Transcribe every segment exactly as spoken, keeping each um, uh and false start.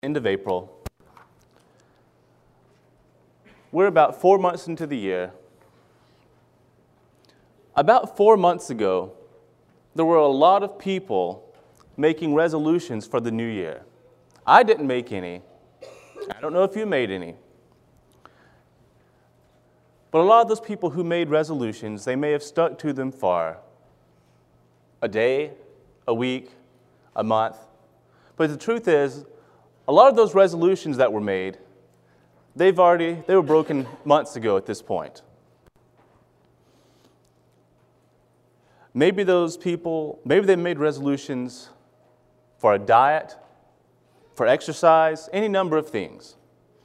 End of April. We're about four months into the year. About four months ago, there were a lot of people making resolutions for the new year. I didn't make any. I don't know if you made any. But a lot of those people who made resolutions, they may have stuck to them for a day, a week, a month. But the truth is, a lot of those resolutions that were made, they've already, they were broken months ago at this point. Maybe those people, maybe they made resolutions for a diet, for exercise, any number of things.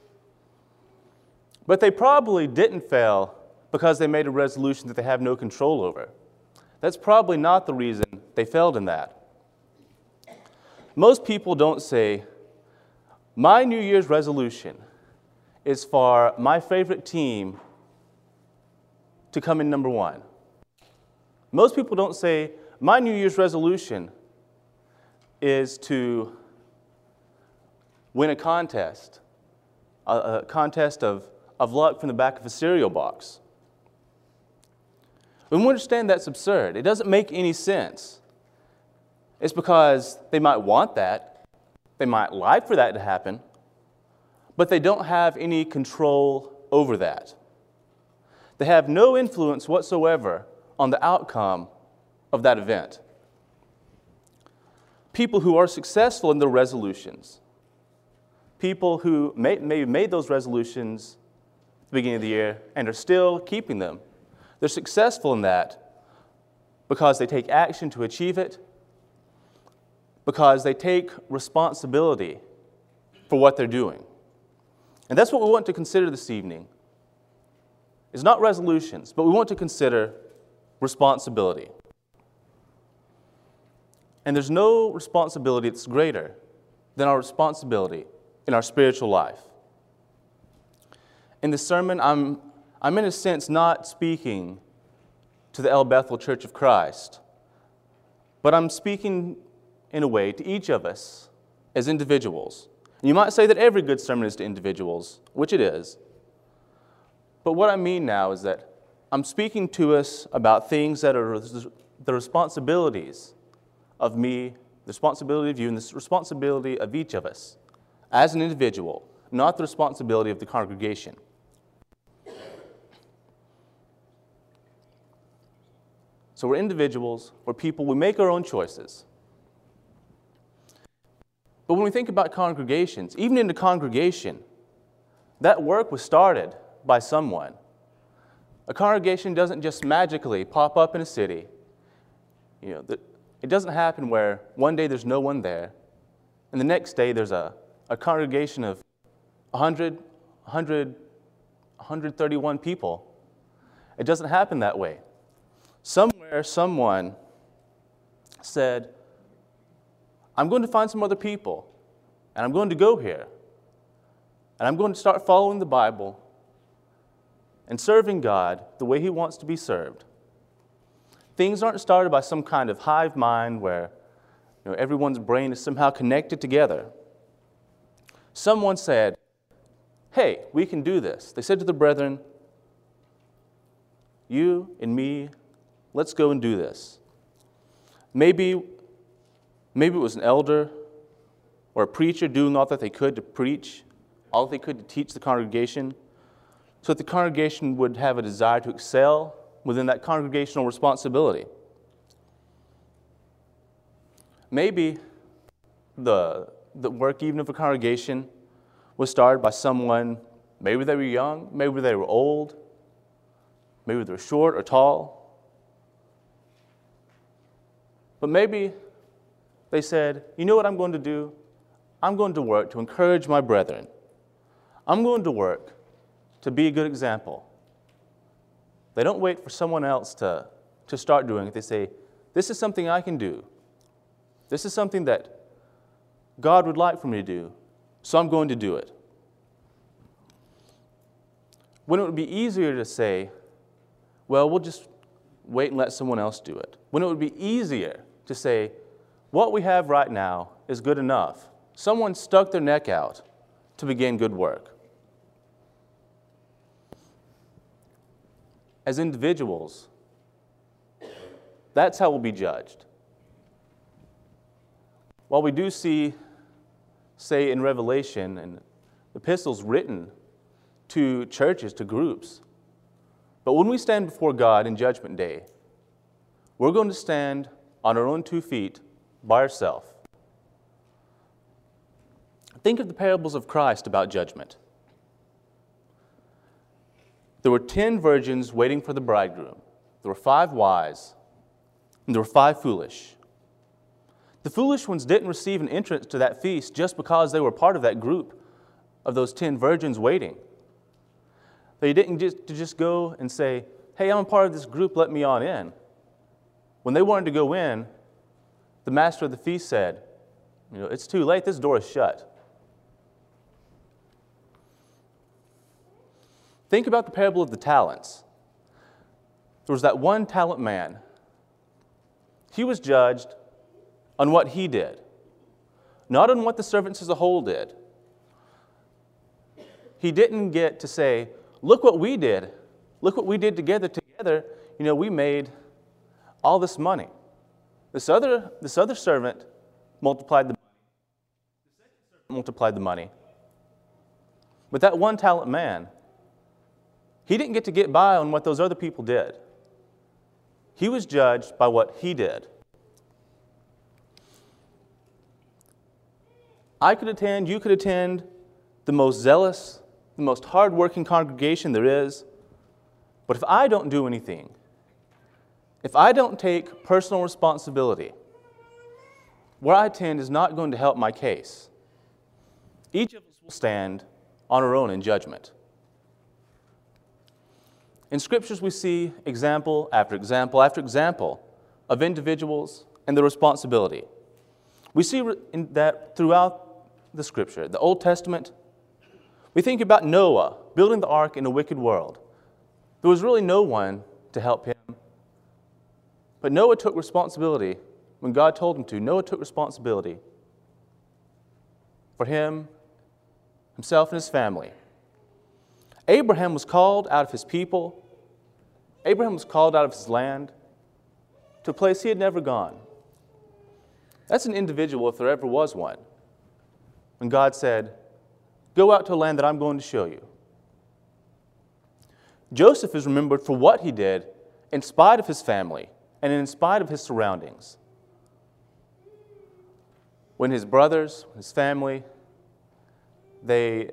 But they probably didn't fail because they made a resolution that they have no control over. That's probably not the reason they failed in that. Most people don't say, my New Year's resolution is for my favorite team to come in number one. Most people don't say, my New Year's resolution is to win a contest, a, a contest of, of luck from the back of a cereal box. We understand that's absurd. It doesn't make any sense. It's because they might want that, they might like for that to happen, but they don't have any control over that. They have no influence whatsoever on the outcome of that event. People who are successful in their resolutions, people who may, maybe made those resolutions at the beginning of the year and are still keeping them, they're successful in that because they take action to achieve it, because they take responsibility for what they're doing. And that's what we want to consider this evening. It's not resolutions, but we want to consider responsibility. And there's no responsibility that's greater than our responsibility in our spiritual life. In this sermon, I'm, I'm in a sense not speaking to the El Bethel Church of Christ, but I'm speaking in a way to each of us as individuals. And you might say that every good sermon is to individuals, which it is. But what I mean now is that I'm speaking to us about things that are the responsibilities of me, the responsibility of you, and the responsibility of each of us as an individual, not the responsibility of the congregation. So we're individuals, we're people, we make our own choices. But when we think about congregations, even in the congregation, that work was started by someone. A congregation doesn't just magically pop up in a city. You know, it doesn't happen where one day there's no one there, and the next day there's a, a congregation of one hundred, one hundred, one hundred thirty-one people. It doesn't happen that way. Somewhere, someone said, I'm going to find some other people, and I'm going to go here, and I'm going to start following the Bible and serving God the way He wants to be served. Things aren't started by some kind of hive mind where you know, everyone's brain is somehow connected together. Someone said, hey, we can do this. They said to the brethren, you and me, let's go and do this. Maybe, maybe it was an elder or a preacher doing all that they could to preach, all that they could to teach the congregation, so that the congregation would have a desire to excel within that congregational responsibility. Maybe the, the work even of a congregation was started by someone, maybe they were young, maybe they were old, maybe they were short or tall. But maybe they said, you know what I'm going to do? I'm going to work to encourage my brethren. I'm going to work to be a good example. They don't wait for someone else to, to start doing it. They say, this is something I can do. This is something that God would like for me to do, so I'm going to do it. When it would be easier to say, well, we'll just wait and let someone else do it. When it would be easier to say, what we have right now is good enough, Someone stuck their neck out to begin good work. As individuals, that's how we'll be judged. While we do see, say in Revelation, and epistles written to churches, to groups, but when we stand before God in Judgment Day, we're going to stand on our own two feet by ourselves. Think of the parables of Christ about judgment. There were ten virgins waiting for the bridegroom. There were five wise, and there were five foolish. The foolish ones didn't receive an entrance to that feast just because they were part of that group of those ten virgins waiting. They didn't just, to just go and say, hey, I'm a part of this group, let me on in. When they wanted to go in, the master of the feast said, you know, it's too late, this door is shut. Think about the parable of the talents. There was that one talent man. He was judged on what he did, not on what the servants as a whole did. He didn't get to say, look what we did. Look what we did together. Together, you know, we made all this money. This other, this other servant multiplied the money. The second servant multiplied the money. But that one talent man, he didn't get to get by on what those other people did. He was judged by what he did. I could attend, you could attend the most zealous, the most hardworking congregation there is, but if I don't do anything, if I don't take personal responsibility, where I attend is not going to help my case. Each of us will stand on our own in judgment. In Scriptures, we see example after example after example of individuals and their responsibility. We see in that throughout the Scripture. The Old Testament, we think about Noah building the ark in a wicked world. There was really no one to help him. But Noah took responsibility when God told him to. Noah took responsibility for him, himself, and his family. Abraham was called out of his people. Abraham was called out of his land to a place he had never gone. That's an individual, if there ever was one. When God said, go out to a land that I'm going to show you. Joseph is remembered for what he did in spite of his family and in spite of his surroundings. When his brothers, his family, they,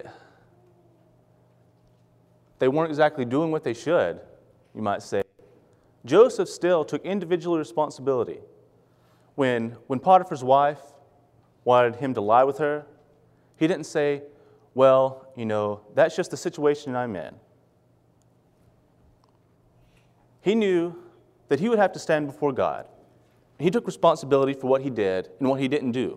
they weren't exactly doing what they should, you might say, Joseph still took individual responsibility. When, when Potiphar's wife wanted him to lie with her, he didn't say, well, you know, that's just the situation I'm in. He knew that he would have to stand before God. He took responsibility for what he did and what he didn't do.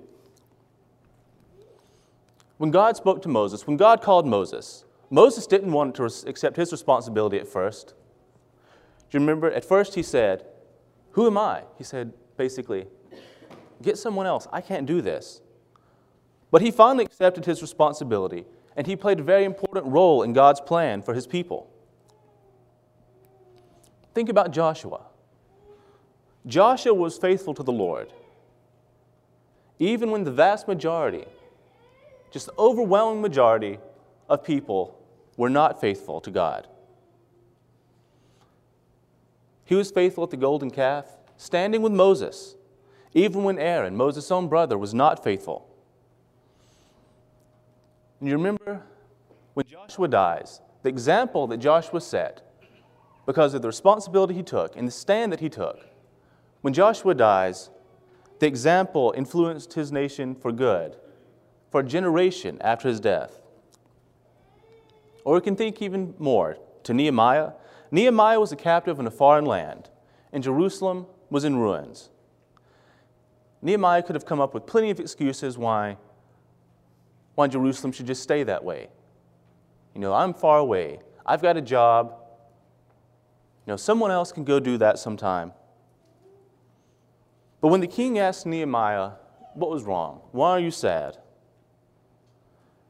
When God spoke to Moses, when God called Moses, Moses didn't want to accept his responsibility at first. Do you remember? At first he said, who am I? He said, basically, get someone else. I can't do this. But he finally accepted his responsibility, and he played a very important role in God's plan for his people. Think about Joshua. Joshua was faithful to the Lord, even when the vast majority, just the overwhelming majority of people were not faithful to God. He was faithful at the golden calf, standing with Moses, even when Aaron, Moses' own brother, was not faithful. And you remember when Joshua dies, the example that Joshua set, because of the responsibility he took and the stand that he took, when Joshua dies, the example influenced his nation for good, for a generation after his death. Or we can think even more to Nehemiah. Nehemiah was a captive in a foreign land, and Jerusalem was in ruins. Nehemiah could have come up with plenty of excuses why why Jerusalem should just stay that way. You know, I'm far away. I've got a job. You know, someone else can go do that sometime. But when the king asked Nehemiah, what was wrong? Why are you sad?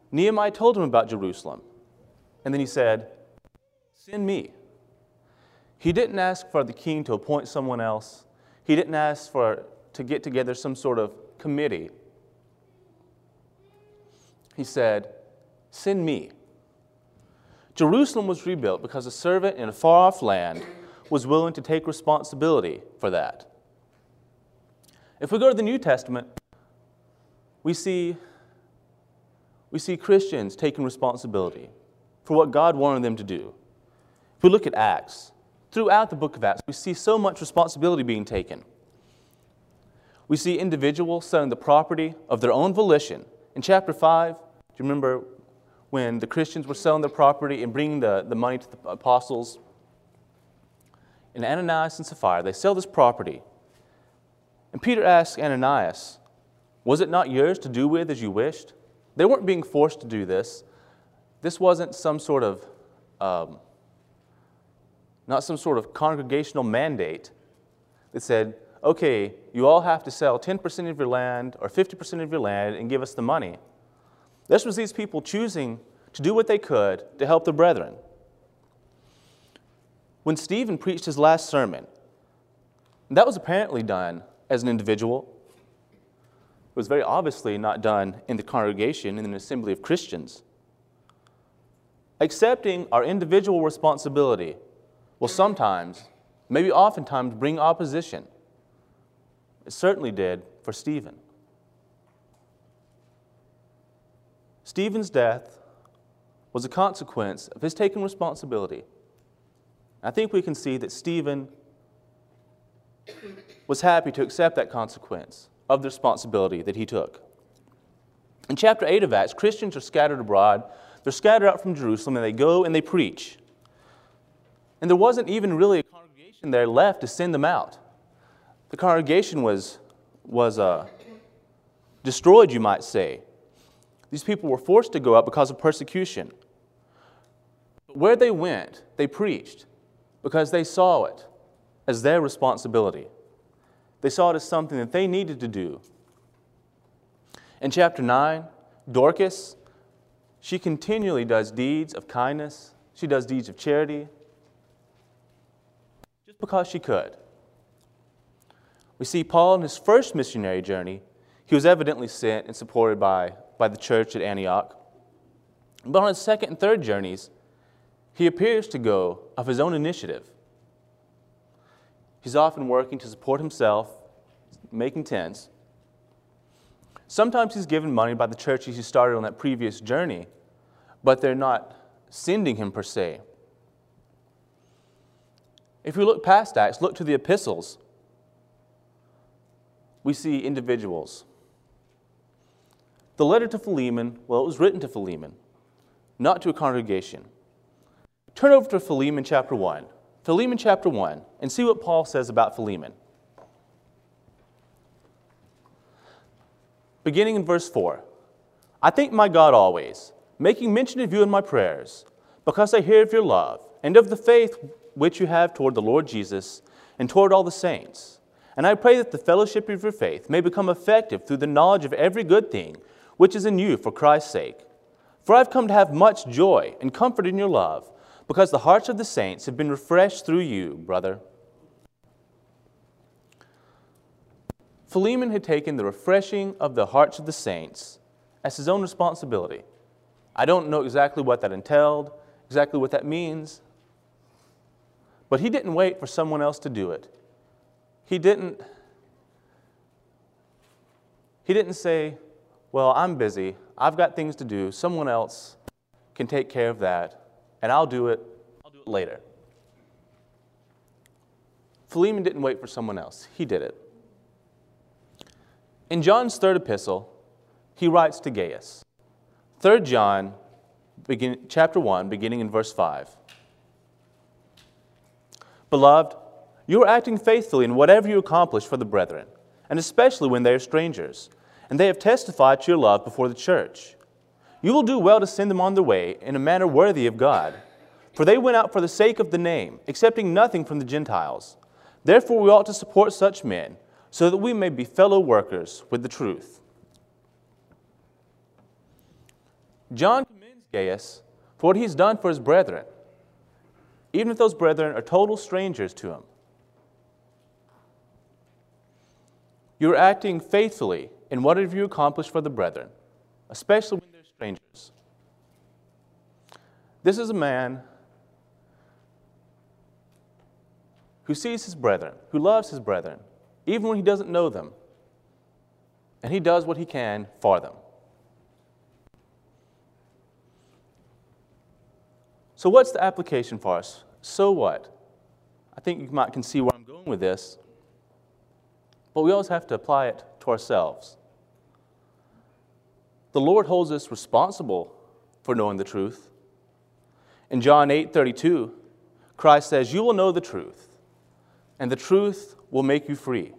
Nehemiah told him about Jerusalem. And then he said, send me. He didn't ask for the king to appoint someone else. He didn't ask for to get together some sort of committee. He said, send me. Jerusalem was rebuilt because a servant in a far-off land was willing to take responsibility for that. If we go to the New Testament, we see, we see Christians taking responsibility for what God wanted them to do. If we look at Acts, throughout the book of Acts, we see so much responsibility being taken. We see individuals selling the property of their own volition. In chapter five, do you remember when the Christians were selling their property and bringing the, the money to the apostles? And Ananias and Sapphira, they sell this property. And Peter asks Ananias, was it not yours to do with as you wished? They weren't being forced to do this. This wasn't some sort of, um, not some sort of congregational mandate that said, okay, you all have to sell ten percent of your land or fifty percent of your land and give us the money. This was these people choosing to do what they could to help their brethren. When Stephen preached his last sermon, that was apparently done as an individual. It was very obviously not done in the congregation, in an assembly of Christians. Accepting our individual responsibility will sometimes, maybe oftentimes, bring opposition. It certainly did for Stephen. Stephen's death was a consequence of his taking responsibility. I think we can see that Stephen was happy to accept that consequence of the responsibility that he took. In chapter eight of Acts, Christians are scattered abroad. They're scattered out from Jerusalem, and they go and they preach. And there wasn't even really a congregation there left to send them out. The congregation was, was uh, destroyed, you might say. These people were forced to go out because of persecution. But where they went, they preached because they saw it as their responsibility. They saw it as something that they needed to do. In chapter nine, Dorcas, she continually does deeds of kindness. She does deeds of charity just because she could. We see Paul in his first missionary journey. He was evidently sent and supported by, by the church at Antioch. But on his second and third journeys, he appears to go of his own initiative. He's often working to support himself, making tents. Sometimes he's given money by the churches he started on that previous journey, but they're not sending him per se. If we look past Acts, look to the epistles, we see individuals. The letter to Philemon, well, it was written to Philemon, not to a congregation. Turn over to Philemon chapter one. Philemon chapter one, and see what Paul says about Philemon. Beginning in verse four. I thank my God always, making mention of you in my prayers, because I hear of your love, and of the faith which you have toward the Lord Jesus, and toward all the saints. And I pray that the fellowship of your faith may become effective through the knowledge of every good thing which is in you for Christ's sake. For I have come to have much joy and comfort in your love, because the hearts of the saints have been refreshed through you, brother. Philemon had taken the refreshing of the hearts of the saints as his own responsibility. I don't know exactly what that entailed, exactly what that means, but he didn't wait for someone else to do it. He didn't, he didn't say, well, I'm busy, I've got things to do, someone else can take care of that, and I'll do it, I'll do it later. Philemon didn't wait for someone else, he did it. In John's third epistle, he writes to Gaius. Third John, begin, chapter one, beginning in verse five. Beloved, you are acting faithfully in whatever you accomplish for the brethren, and especially when they are strangers, and they have testified to your love before the church. You will do well to send them on their way in a manner worthy of God, for they went out for the sake of the name, accepting nothing from the Gentiles. Therefore we ought to support such men, so that we may be fellow workers with the truth. John commends Gaius for what he's done for his brethren, even if those brethren are total strangers to him. You're acting faithfully in whatever you accomplish for the brethren, especially when they're strangers. This is a man who sees his brethren, who loves his brethren, even when he doesn't know them, and he does what he can for them. So what's the application for us? So what? I think you might can see where I'm going with this, but we always have to apply it to ourselves. The Lord holds us responsible for knowing the truth. In John eight thirty-two, Christ says, "You will know the truth, and the truth will make you free."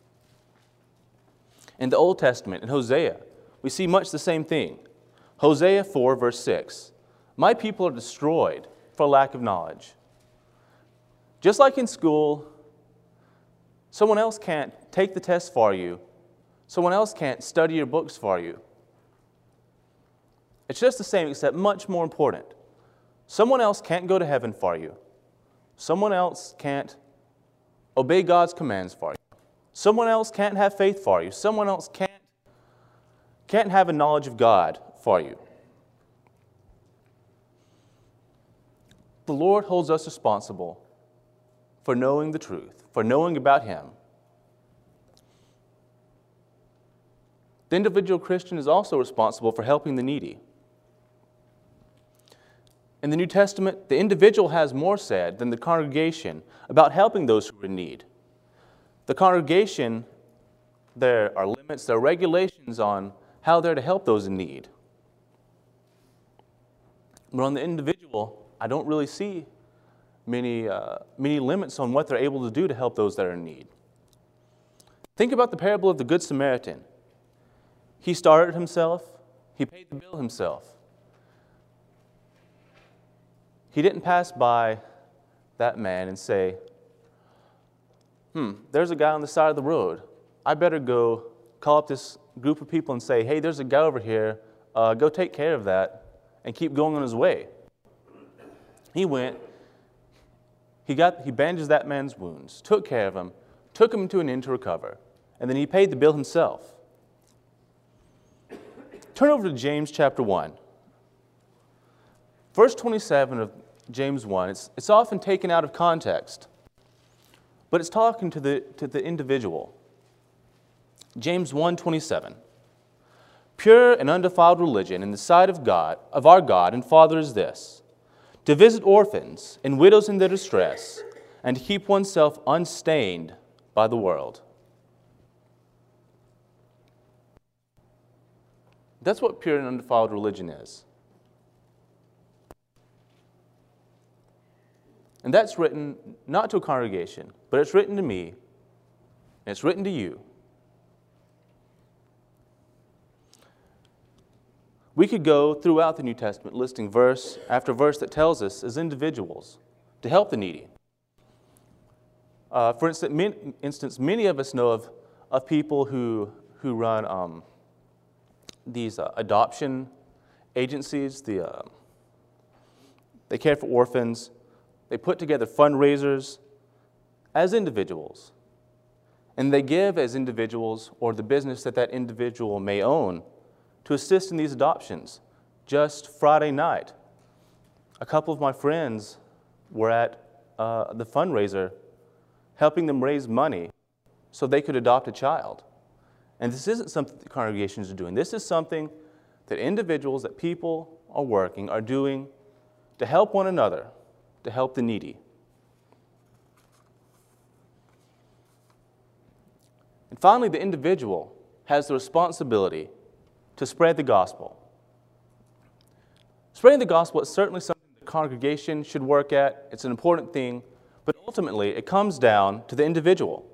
In the Old Testament, in Hosea, we see much the same thing. Hosea four, verse six, "My people are destroyed for lack of knowledge." Just like in school, someone else can't take the test for you. Someone else can't study your books for you. It's just the same, except much more important. Someone else can't go to heaven for you. Someone else can't obey God's commands for you. Someone else can't have faith for you. Someone else can't, can't have a knowledge of God for you. The Lord holds us responsible for knowing the truth, for knowing about Him. The individual Christian is also responsible for helping the needy. In the New Testament, the individual has more said than the congregation about helping those who are in need. The congregation, there are limits, there are regulations on how they're to help those in need. But on the individual, I don't really see many, uh, many limits on what they're able to do to help those that are in need. Think about the parable of the Good Samaritan. He started himself. He paid the bill himself. He didn't pass by that man and say, hmm, there's a guy on the side of the road. I better go call up this group of people and say, hey, there's a guy over here. Uh, go take care of that and keep going on his way. He went, he, got, he bandaged that man's wounds, took care of him, took him to an inn to recover, and then he paid the bill himself. Turn over to James chapter one. Verse twenty-seven of James one, it's, it's often taken out of context, but it's talking to the, to the individual. James one twenty-seven. Pure and undefiled religion in the sight of God, of our God and Father is this, to visit orphans and widows in their distress, and to keep oneself unstained by the world. That's what pure and undefiled religion is. And that's written not to a congregation, but it's written to me, and it's written to you. We could go throughout the New Testament listing verse after verse that tells us as individuals to help the needy. Uh, for instance, many, instance, many of us know of, of people who, who run um, these uh, adoption agencies. The, uh, they care for orphans. They put together fundraisers as individuals, and they give as individuals or the business that that individual may own to assist in these adoptions. Just Friday night, a couple of my friends were at uh, the fundraiser helping them raise money so they could adopt a child. And this isn't something that congregations are doing. This is something that individuals, that people are working, are doing to help one another, to help the needy. And finally, the individual has the responsibility to spread the gospel. Spreading the gospel is certainly something the congregation should work at. It's an important thing, but ultimately it comes down to the individual.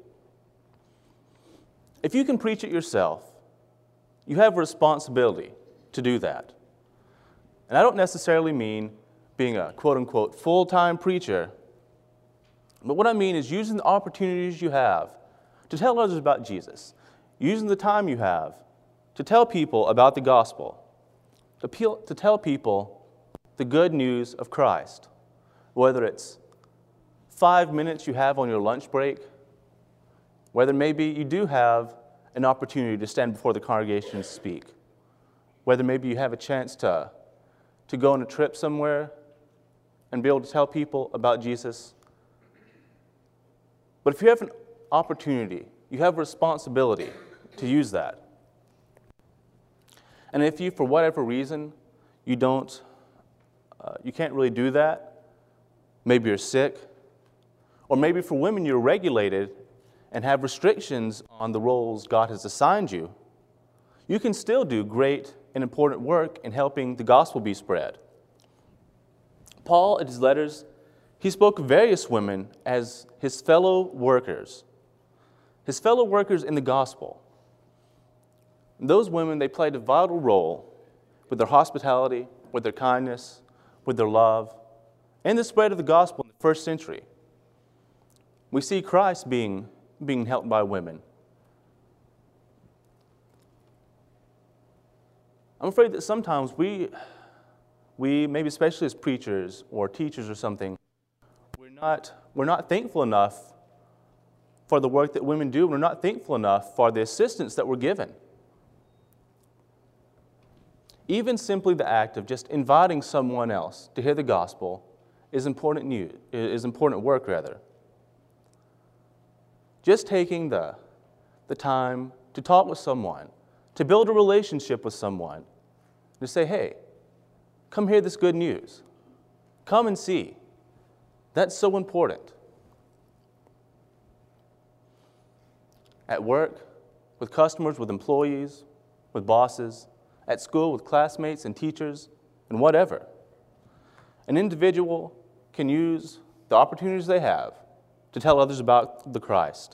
If you can preach it yourself, you have a responsibility to do that. And I don't necessarily mean being a quote-unquote full-time preacher, but what I mean is using the opportunities you have to tell others about Jesus, using the time you have to tell people about the gospel, to, peel, to tell people the good news of Christ, whether it's five minutes you have on your lunch break, whether maybe you do have an opportunity to stand before the congregation and speak, whether maybe you have a chance to, to go on a trip somewhere and be able to tell people about Jesus. But if you have an opportunity, you have a responsibility to use that. And if you, for whatever reason, you don't, uh, you can't really do that, maybe you're sick, or maybe for women you're regulated and have restrictions on the roles God has assigned you, you can still do great and important work in helping the gospel be spread. Paul, in his letters, he spoke of various women as his fellow workers, his fellow workers in the gospel. And those women, they played a vital role with their hospitality, with their kindness, with their love, and the spread of the gospel in the first century. We see Christ being, being helped by women. I'm afraid that sometimes we, we, maybe especially as preachers or teachers or something, we're not, we're not thankful enough for the work that women do. We're not thankful enough for the assistance that we're given. Even simply the act of just inviting someone else to hear the gospel is important news, is important work rather. Just taking the, the time to talk with someone, to build a relationship with someone, to say, hey, come hear this good news. Come and see. That's so important. At work, with customers, with employees, with bosses, at school, with classmates and teachers, and whatever. An individual can use the opportunities they have to tell others about the Christ.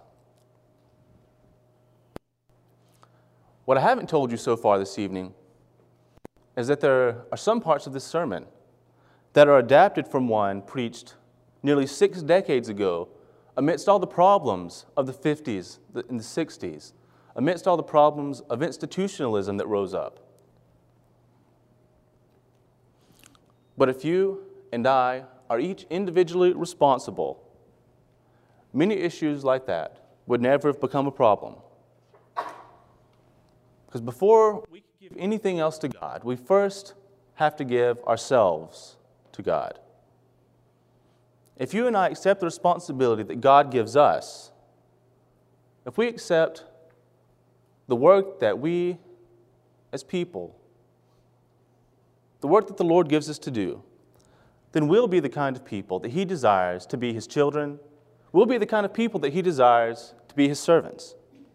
What I haven't told you so far this evening is that there are some parts of this sermon that are adapted from one preached nearly six decades ago amidst all the problems of the fifties and the sixties, amidst all the problems of institutionalism that rose up. But if you and I are each individually responsible, many issues like that would never have become a problem. Because before we can give anything else to God, we first have to give ourselves to God. If you and I accept the responsibility that God gives us, if we accept the work that we as people, the work that the Lord gives us to do, then we'll be the kind of people that He desires to be His children. We'll be the kind of people that He desires to be His servants.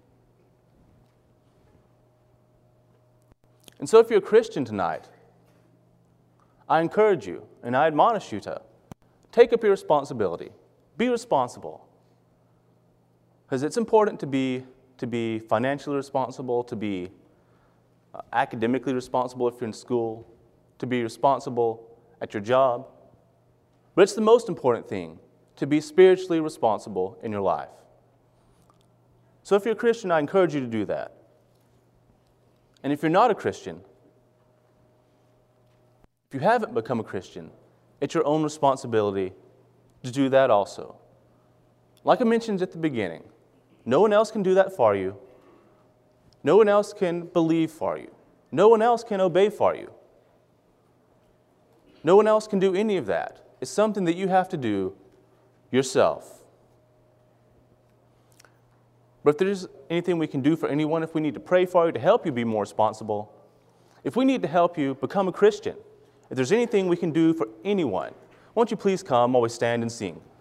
And so if you're a Christian tonight, I encourage you and I admonish you to take up your responsibility. Be responsible. Because it's important to be, to be financially responsible, to be uh, academically responsible if you're in school, to be responsible at your job. But it's the most important thing, to be spiritually responsible in your life. So if you're a Christian, I encourage you to do that. And if you're not a Christian, if you haven't become a Christian, it's your own responsibility to do that also. Like I mentioned at the beginning, no one else can do that for you. No one else can believe for you. No one else can obey for you. No one else can do any of that. It's something that you have to do yourself. But if there's anything we can do for anyone, if we need to pray for you to help you be more responsible, if we need to help you become a Christian, if there's anything we can do for anyone, won't you please come while we stand and sing?